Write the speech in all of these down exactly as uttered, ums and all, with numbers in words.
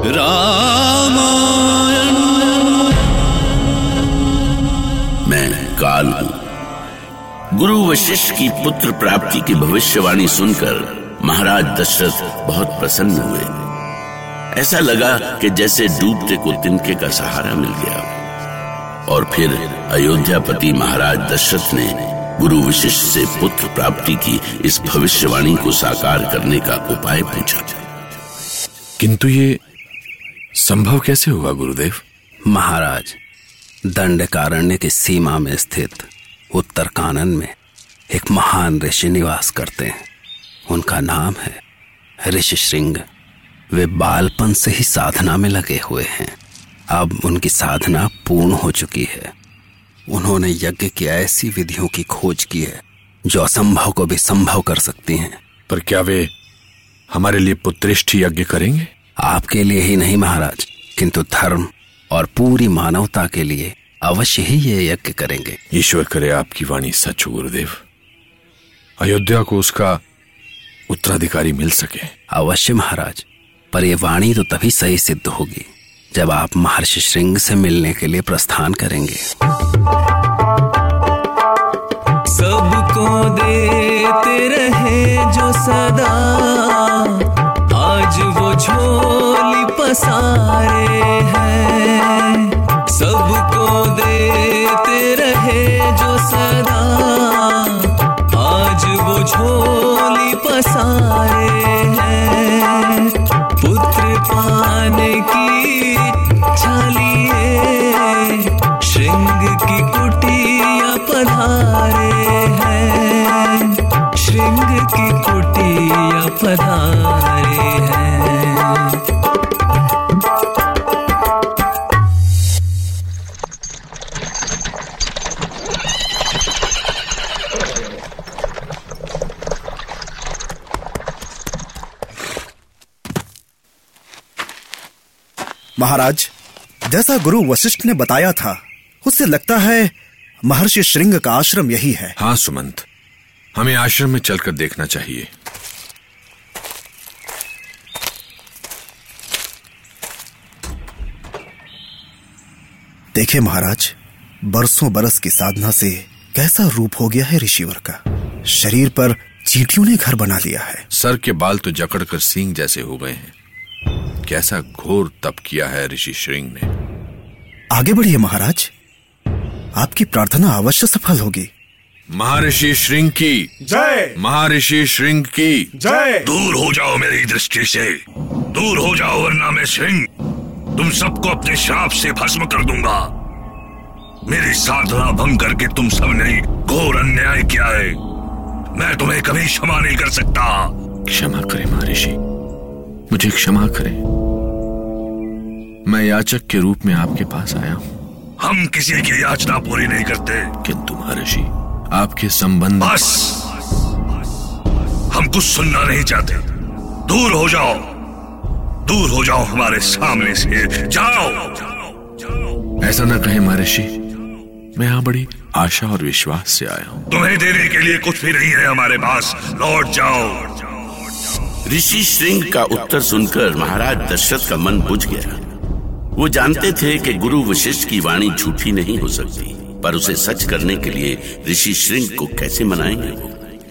रामायण। मैं काल हूं। गुरु वशिष्ठ की पुत्र प्राप्ति की भविष्यवाणी सुनकर महाराज दशरथ बहुत प्रसन्न हुए। ऐसा लगा कि जैसे डूबते को तिनके का सहारा मिल गया। और फिर अयोध्यापति महाराज दशरथ ने गुरु वशिष्ठ से पुत्र प्राप्ति की इस भविष्यवाणी को साकार करने का उपाय पूछा। किंतु ये संभव कैसे हुआ गुरुदेव? महाराज, दंडकारण्य की सीमा में स्थित उत्तर कानन में एक महान ऋषि निवास करते हैं। उनका नाम है ऋषि श्रृंग। वे बालपन से ही साधना में लगे हुए हैं। अब उनकी साधना पूर्ण हो चुकी है। उन्होंने यज्ञ की ऐसी विधियों की खोज की है जो असंभव को भी संभव कर सकती हैं। पर क्या वे हमारे लिए पुत्रेष्ठ यज्ञ करेंगे? आपके लिए ही नहीं महाराज, किंतु धर्म और पूरी मानवता के लिए अवश्य ही ये यज्ञ करेंगे। ईश्वर करे आपकी वाणी सच हो गुरुदेव। अयोध्या को उसका उत्तराधिकारी मिल सके। अवश्य महाराज, पर यह वाणी तो तभी सही सिद्ध होगी जब आप महर्षि श्रृंग से मिलने के लिए प्रस्थान करेंगे। सबको देते रहे जो सदा, आज वो झोली पसारे हैं। सबको देते रहे जो सदा, आज वो झोली पसारे हैं। पुत्र पाने की इच्छा लिए श्रृंग की कुटिया पधारे हैं। श्रृंग की कुटिया पधारे हैं। महाराज, जैसा गुरु वशिष्ठ ने बताया था उससे लगता है महर्षि श्रृंग का आश्रम यही है। हाँ सुमंत, हमें आश्रम में चलकर देखना चाहिए। देखे महाराज, बरसों बरस की साधना से कैसा रूप हो गया है ऋषिवर का। शरीर पर चींटियों ने घर बना लिया है। सर के बाल तो जकड़कर सींग जैसे हो गए हैं। कैसा घोर तप किया है ऋषि श्रृंग ने। आगे बढ़िए महाराज, आपकी प्रार्थना अवश्य सफल होगी। महर्षि श्रृंग की जय। महर्षि श्रृंग की जय। दूर हो जाओ मेरी दृष्टि से, दूर हो जाओ, वरना मैं श्रृंग तुम सबको अपने श्राप से भस्म कर दूंगा। मेरी साधना भंग करके तुम सबने घोर अन्याय किया है। मैं तुम्हें कभी क्षमा नहीं कर सकता। क्षमा करें महर्षि, मुझे क्षमा करें। मैं याचक के रूप में आपके पास आया हूं। हम किसी की याचना पूरी नहीं करते। किंतु महर्षि, आपके संबंध। बस, हम कुछ सुनना नहीं चाहते। दूर हो जाओ, दूर हो जाओ हमारे सामने से, जाओ। ऐसा न कहें महर्षि, मैं यहाँ बड़ी आशा और विश्वास से आया हूँ। तुम्हें देने के लिए कुछ भी नहीं है हमारे पास, लौट जाओ। ऋषि श्रृंग का उत्तर सुनकर महाराज दशरथ का मन बुझ गया। वो जानते थे कि गुरु वशिष्ठ की वाणी झूठी नहीं हो सकती, पर उसे सच करने के लिए ऋषि श्रृंग को कैसे मनाएंगे वो।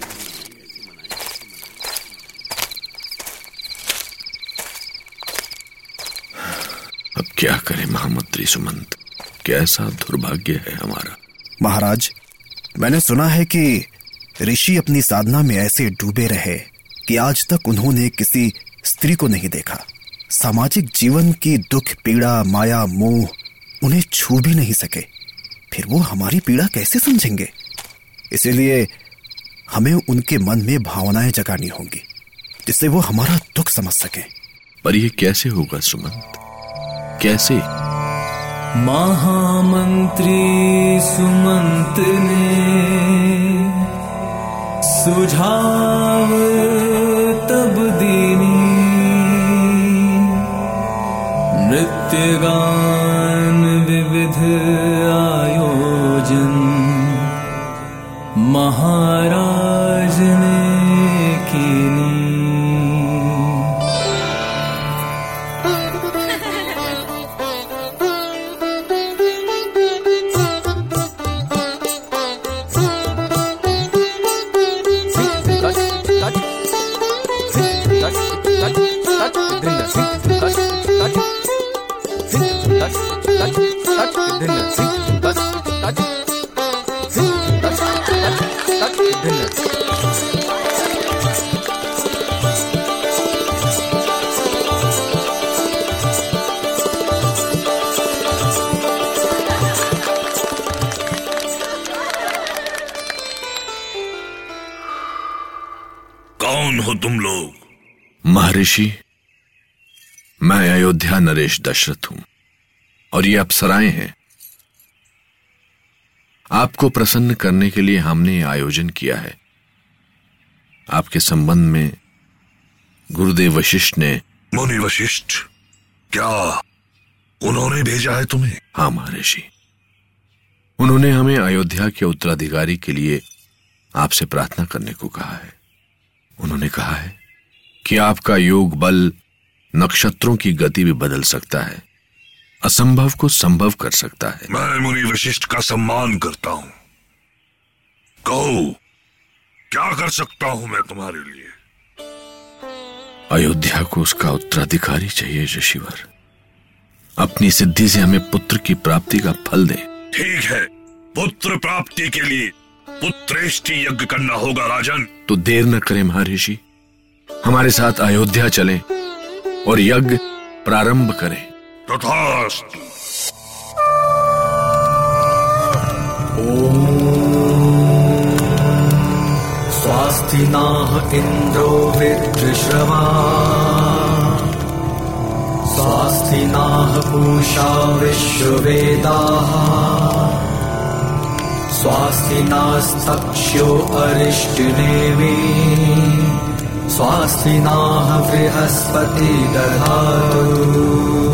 अब क्या करें महामंत्री सुमंत, कैसा दुर्भाग्य है हमारा। महाराज, मैंने सुना है कि ऋषि अपनी साधना में ऐसे डूबे रहे कि आज तक उन्होंने किसी स्त्री को नहीं देखा। सामाजिक जीवन की दुख, पीड़ा, माया, मोह उन्हें छू भी नहीं सके। फिर वो हमारी पीड़ा कैसे समझेंगे? इसीलिए हमें उनके मन में भावनाएं जगानी होंगी जिससे वो हमारा दुख समझ सके। पर ये कैसे होगा सुमंत, कैसे? महामंत्री सुमंत ने सुझाव तब दीनी, नृत्य गान विविध आयोजन महाराज ने कीनी। हो तुम लोग? महर्षि, मैं अयोध्या नरेश दशरथ हूं और ये अप्सराएं हैं। आपको प्रसन्न करने के लिए हमने ये आयोजन किया है। आपके संबंध में गुरुदेव वशिष्ठ ने। मुनि वशिष्ठ? क्या उन्होंने भेजा है तुम्हें? हाँ महर्षि, उन्होंने हमें अयोध्या के उत्तराधिकारी के लिए आपसे प्रार्थना करने को कहा है। उन्होंने कहा है कि आपका योग बल नक्षत्रों की गति भी बदल सकता है, असंभव को संभव कर सकता है। मैं मुनि वशिष्ठ का सम्मान करता हूं। कहो, क्या कर सकता हूं मैं तुम्हारे लिए? अयोध्या को उसका उत्तराधिकारी चाहिए ऋषिवर। अपनी सिद्धि से हमें पुत्र की प्राप्ति का फल दे। ठीक है, पुत्र प्राप्ति के लिए पुत्रेष्टि यज्ञ करना होगा राजन। तो देर न करें महर्षि, हमारे साथ अयोध्या चलें और यज्ञ प्रारंभ करें। तथास्तु। स्वास्ति नाह इंद्रो वृत्रश्रवा, स्वास्ति नाह पूषा विश्ववेदाः, स्वास्ति नास्तक्ष्यो अरिष्टनेमि, स्वास्ति नाह बृहस्पति दधातु।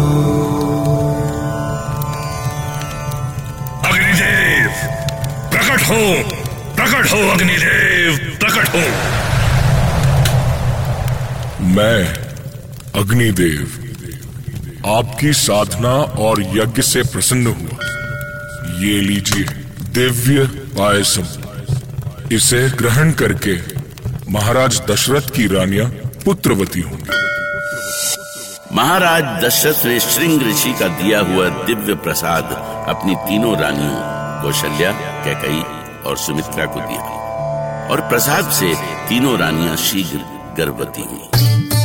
अग्निदेव प्रकट हो, प्रकट हो अग्निदेव, प्रकट हो। मैं अग्निदेव आपकी साधना और यज्ञ से प्रसन्न हुआ। ये लीजिए दिव्य पायसम, इसे ग्रहण करके महाराज दशरथ की रानियां पुत्रवती होंगी। महाराज दशरथ ने श्रृंग ऋषि का दिया हुआ दिव्य प्रसाद अपनी तीनों रानियों कौशल्या, कैकेयी और सुमित्रा को दिया और प्रसाद से तीनों रानियां शीघ्र गर्भवती हुई।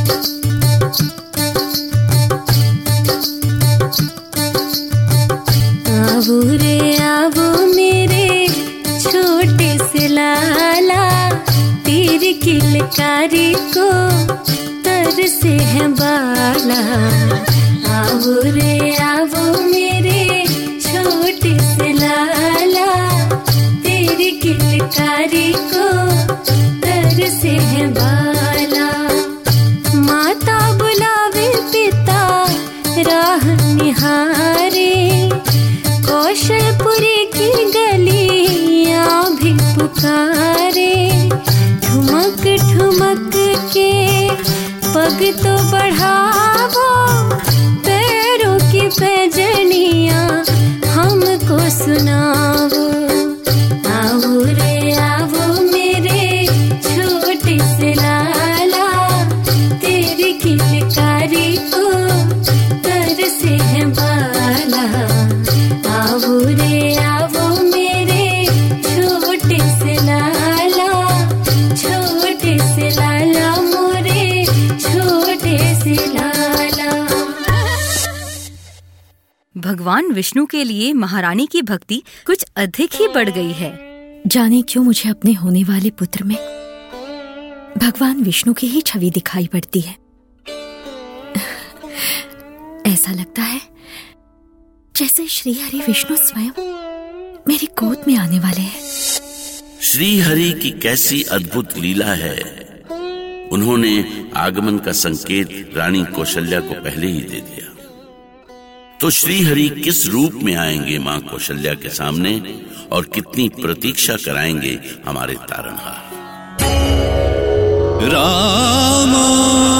आवो रे आवो मेरे छोटे से लाला, तेरी किलकारी को तरसे है बाला। आवो रे आवो मेरे छोटे से लाला, तेरी किलकारी को तरसे है बाला। माता बुलावे पिता राह निहारे, कौशलपुरी की गलियां भी पुकारे। ठुमक ठुमक के पग तो बढ़ावो, पैरों की पैजनियां हमको सुनावो। आओ रे आओ मेरे छोटे से लाला, तेरी किलकारी को तरसे है बाला। आओ रे आओ मेरे छोटे से लाला, छोटे से लाला मोरे छोटे से लाला। भगवान विष्णु के लिए महारानी की भक्ति कुछ अधिक ही बढ़ गई है। जाने क्यों मुझे अपने होने वाले पुत्र में भगवान विष्णु की ही छवि दिखाई पड़ती है। ऐसा लगता है जैसे श्री हरि विष्णु स्वयं मेरी गोद में आने वाले हैं। श्री हरि की कैसी अद्भुत लीला है। उन्होंने आगमन का संकेत रानी कौशल्या को पहले ही दे दिया, तो श्री हरि किस रूप में आएंगे मां कौशल्या के सामने और कितनी प्रतीक्षा कराएंगे हमारे तारणहार। राम